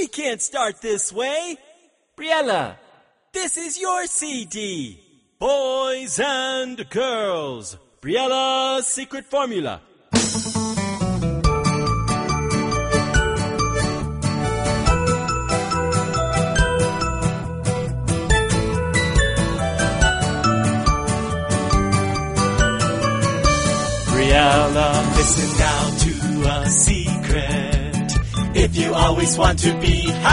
We can't start this way. Briella, This is your CD. Boys and girls, Briella's secret formula. Briella, listen now to a secret. If you always want to be